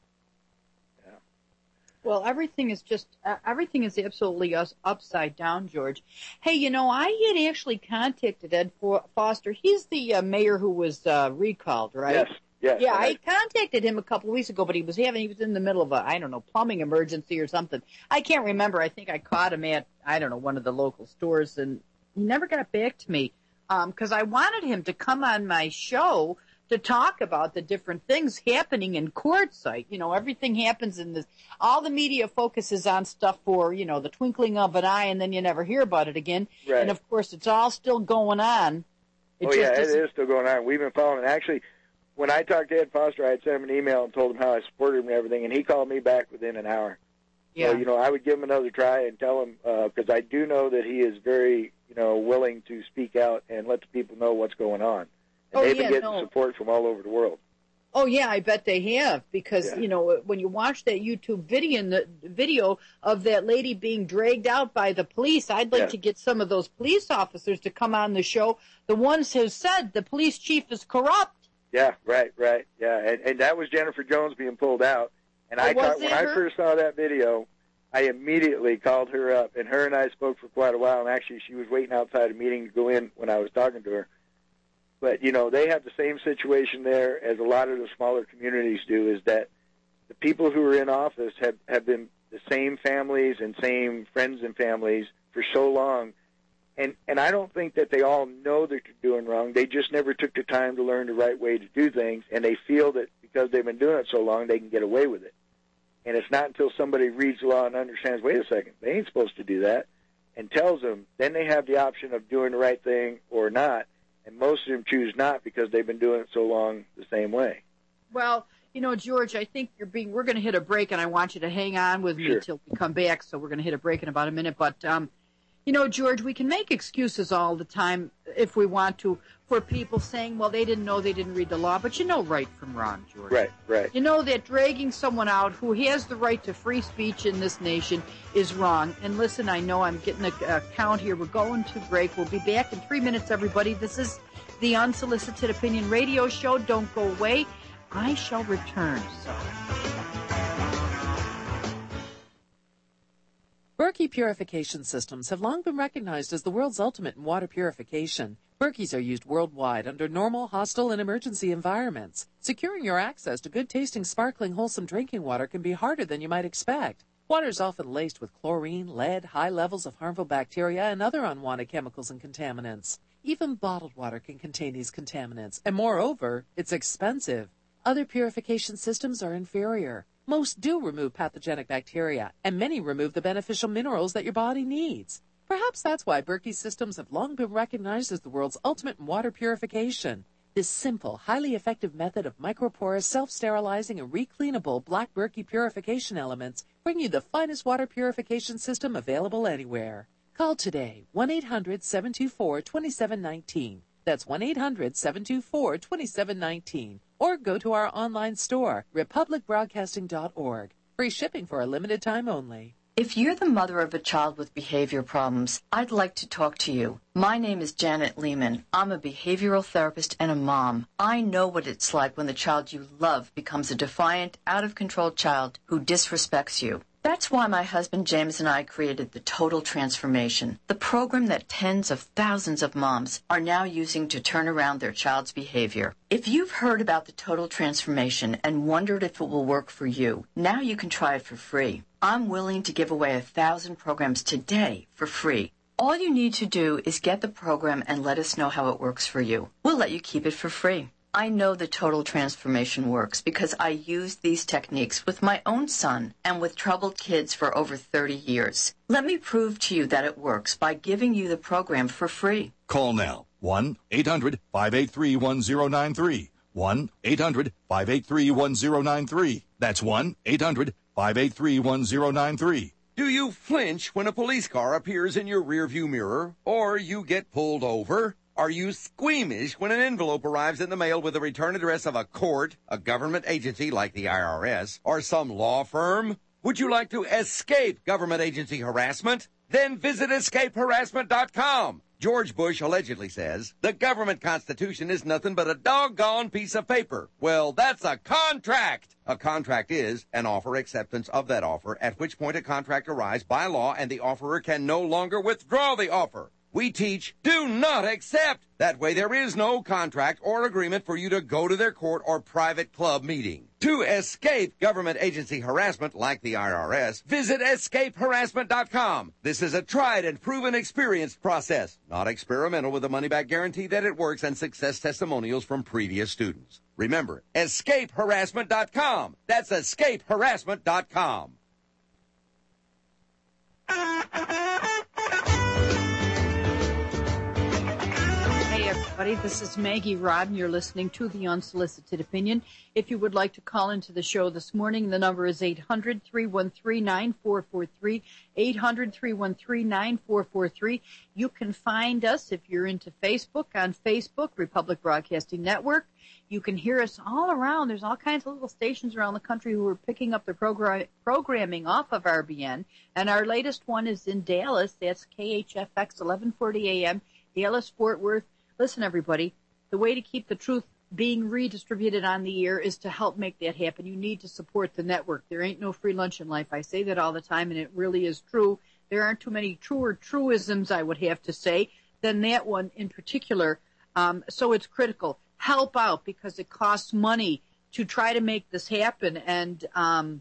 Well, everything is just, uh, everything is absolutely us upside down, George. Hey, you know, I had actually contacted Ed Foster. He's the uh, mayor who was uh, recalled, right? Yes, yes. Yeah, I contacted him a couple of weeks ago, but he was having, he was in the middle of a, I don't know, plumbing emergency or something. I can't remember. I think I caught him at, I don't know, one of the local stores, and he never got back to me because um, I wanted him to come on my show to talk about the different things happening in Quartzsite. You know, everything happens in this, all the media focuses on stuff for, you know, the twinkling of an eye, and then you never hear about it again. Right. And of course, it's all still going on. It oh, just yeah, it isn't- is still going on. We've been following it. Actually, when I talked to Ed Foster, I had sent him an email and told him how I supported him and everything, and he called me back within an hour. Yeah. So, you know, I would give him another try and tell him, because uh, I do know that he is very, you know, willing to speak out and let the people know what's going on. And Oh, they've yeah, been getting no. support from all over the world. Oh, yeah, I bet they have, because, yeah. you know, when you watch that YouTube video, the video of that lady being dragged out by the police, I'd like yeah. to get some of those police officers to come on the show, the ones who said the police chief is corrupt. Yeah, right, right, yeah, and, and that was Jennifer Jones being pulled out, and oh, I caught, when her? I first saw that video, I immediately called her up, and her and I spoke for quite a while, and actually she was waiting outside a meeting to go in when I was talking to her. But, you know, they have the same situation there as a lot of the smaller communities do, is that the people who are in office have, have been the same families and same friends and families for so long. And, and I don't think that they all know that they're doing wrong. They just never took the time to learn the right way to do things, and they feel that because they've been doing it so long, they can get away with it. And it's not until somebody reads the law and understands, wait a second, they ain't supposed to do that, and tells them, then they have the option of doing the right thing or not. And most of them choose not because they've been doing it so long the same way. Well, you know, George, I think you're being, we're going to hit a break, and I want you to hang on with me sure. until we come back. So we're going to hit a break in about a minute. But, um, you know, George, we can make excuses all the time if we want to for people saying, well, they didn't know, they didn't read the law. But you know right from wrong, George. Right, right. You know that dragging someone out who has the right to free speech in this nation is wrong. And listen, I know I'm getting a, a count here. We're going to break. We'll be back in three minutes, everybody. This is the Unsolicited Opinion Radio Show. Don't go away. I shall return. So. Berkey purification systems have long been recognized as the world's ultimate in water purification. Berkeys are used worldwide under normal, hostile, and emergency environments. Securing your access to good-tasting, sparkling, wholesome drinking water can be harder than you might expect. Water is often laced with chlorine, lead, high levels of harmful bacteria, and other unwanted chemicals and contaminants. Even bottled water can contain these contaminants, and moreover, it's expensive. Other purification systems are inferior. Most do remove pathogenic bacteria, and many remove the beneficial minerals that your body needs. Perhaps that's why Berkey systems have long been recognized as the world's ultimate in water purification. This simple, highly effective method of microporous, self-sterilizing, and recleanable black Berkey purification elements bring you the finest water purification system available anywhere. Call today, one eight hundred seven two four two seven one nine. That's one eight hundred seven two four two seven one nine. Or go to our online store, republic broadcasting dot org. Free shipping for a limited time only. If you're the mother of a child with behavior problems, I'd like to talk to you. My name is Janet Lehman. I'm a behavioral therapist and a mom. I know what it's like when the child you love becomes a defiant, out-of-control child who disrespects you. That's why my husband James and I created the Total Transformation, the program that tens of thousands of moms are now using to turn around their child's behavior. If you've heard about the Total Transformation and wondered if it will work for you, now you can try it for free. I'm willing to give away a thousand programs today for free. All you need to do is get the program and let us know how it works for you. We'll let you keep it for free. I know the Total Transformation works because I used these techniques with my own son and with troubled kids for over thirty years. Let me prove to you that it works by giving you the program for free. Call now. one eight hundred five eight three one zero nine three. one eight hundred five eight three one zero nine three. That's one eight hundred five eight three one zero nine three. Do you flinch when a police car appears in your rearview mirror or you get pulled over? Are you squeamish when an envelope arrives in the mail with the return address of a court, a government agency like the I R S, or some law firm? Would you like to escape government agency harassment? Then visit escape harassment dot com. George Bush allegedly says, the government constitution is nothing but a doggone piece of paper. Well, that's a contract. A contract is an offer acceptance of that offer, at which point a contract arrives by law and the offerer can no longer withdraw the offer. We teach, do not accept. That way there is no contract or agreement for you to go to their court or private club meeting. To escape government agency harassment like the I R S, visit escape harassment dot com. This is a tried and proven experienced process, not experimental, with a money-back guarantee that it works and success testimonials from previous students. Remember, escape harassment dot com. That's escape harassment dot com. everybody. This is Maggie Rodden. You're listening to The Unsolicited Opinion. If you would like to call into the show this morning, the number is eight hundred, three one three, nine four four three, eight hundred, three one three, nine four four three. You can find us, if you're into Facebook, on Facebook, Republic Broadcasting Network. You can hear us all around. There's all kinds of little stations around the country who are picking up the progr- programming off of R B N. And our latest one is in Dallas. That's K H F X eleven forty A M, Dallas, Fort Worth. Listen, everybody, the way to keep the truth being redistributed on the air is to help make that happen. You need to support the network. There ain't no free lunch in life. I say that all the time, and it really is true. There aren't too many truer truisms, I would have to say, than that one in particular. Um, so it's critical. Help out, because it costs money to try to make this happen, and um,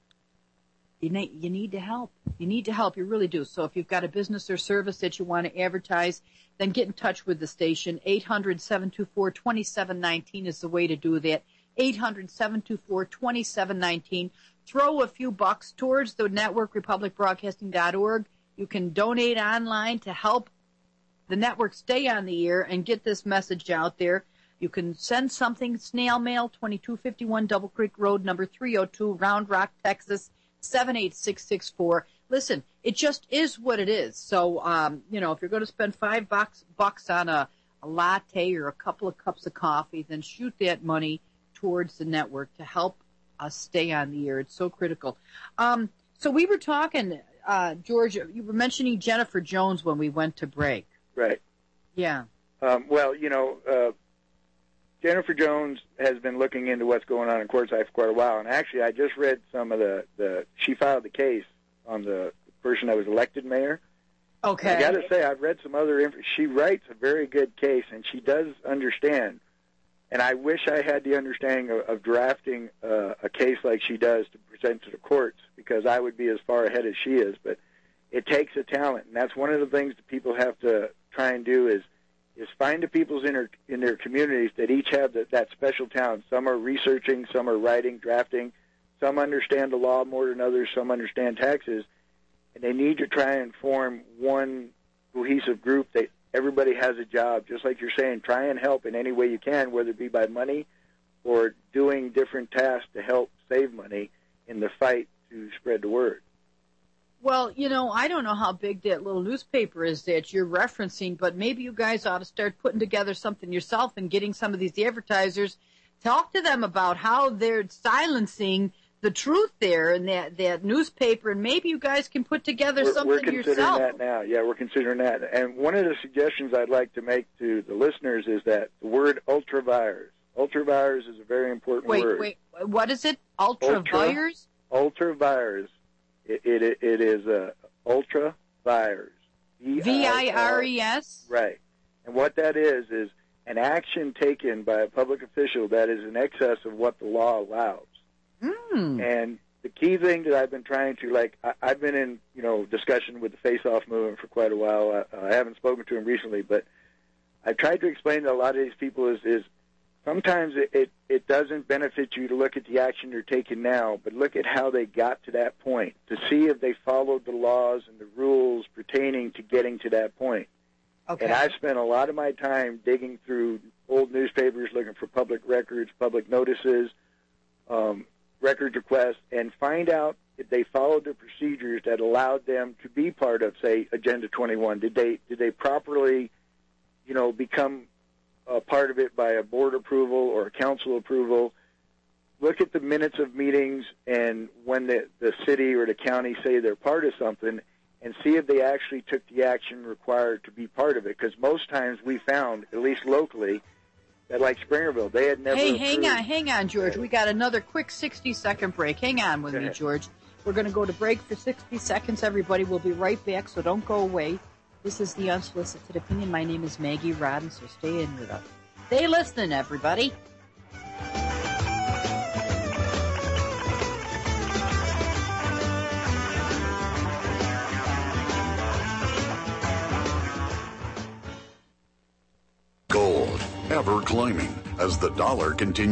you, ne- you need to help. You need to help. You really do. So if you've got a business or service that you want to advertise, then get in touch with the station. eight hundred, seven two four, two seven one nine is the way to do that. eight hundred, seven two four, two seven one nine. Throw a few bucks towards the network, republic broadcasting dot org. You can donate online to help the network stay on the air and get this message out there. You can send something, snail mail, twenty-two fifty-one Double Creek Road, number three oh two, Round Rock, Texas, seven eight six six four. Listen, it just is what it is. So, um, you know, if you're going to spend five bucks, bucks on a, a latte or a couple of cups of coffee, then shoot that money towards the network to help us stay on the air. It's so critical. Um, so we were talking, uh, George, you were mentioning Jennifer Jones when we went to break. Right. Yeah. Um, well, you know, uh, Jennifer Jones has been looking into what's going on in Quartzsite for quite a while, and actually I just read some of the, the she filed the case on the person that was elected mayor. Okay. I got to say, I've read some other info. She writes a very good case, and she does understand, and I wish I had the understanding of, of drafting uh, a case like she does to present to the courts, because I would be as far ahead as she is, but it takes a talent, and that's one of the things that people have to try and do is is find the peoples in their, in their communities that each have the, that special talent. Some are researching, some are writing, drafting, some understand the law more than others, some understand taxes, and they need to try and form one cohesive group that everybody has a job. Just like you're saying, try and help in any way you can, whether it be by money or doing different tasks to help save money in the fight to spread the word. Well, you know, I don't know how big that little newspaper is that you're referencing, but maybe you guys ought to start putting together something yourself and getting some of these advertisers, talk to them about how they're silencing the truth there in that, that newspaper, and maybe you guys can put together we're, something we're considering yourself. that now. Yeah, we're considering that. And one of the suggestions I'd like to make to the listeners is that the word ultravirus. Ultravirus is a very important wait, word. Wait, wait, what is it? Ultravirus? Ultra, ultravirus. It, it, it is a ultra virus. V I R E S? Right. And what that is, is an action taken by a public official that is in excess of what the law allows. Mm. And the key thing that I've been trying to, like, I, I've been in, you know, discussion with the Face Off movement for quite a while. I, I haven't spoken to him recently, but I've tried to explain to a lot of these people is, is sometimes it, it, it doesn't benefit you to look at the action they're taking now, but look at how they got to that point, to see if they followed the laws and the rules pertaining to getting to that point. Okay. And I've spent a lot of my time digging through old newspapers, looking for public records, public notices, um, record requests, and find out if they followed the procedures that allowed them to be part of, say, Agenda twenty-one. Did they did they properly, you know, become a part of it by a board approval or a council approval? Look at the minutes of meetings and when the, the city or the county say they're part of something, and see if they actually took the action required to be part of it. Because most times we found, at least locally, that like Springerville, they had never Hey, approved. hang on, hang on, George. We got another quick sixty-second break. Hang on with me, George. We're going to go to break for sixty seconds, everybody. We'll be right back, so don't go away. This is The Unsolicited Opinion. My name is Maggie Rodden, so stay in with us. Stay listening, everybody. Gold, ever climbing as the dollar continues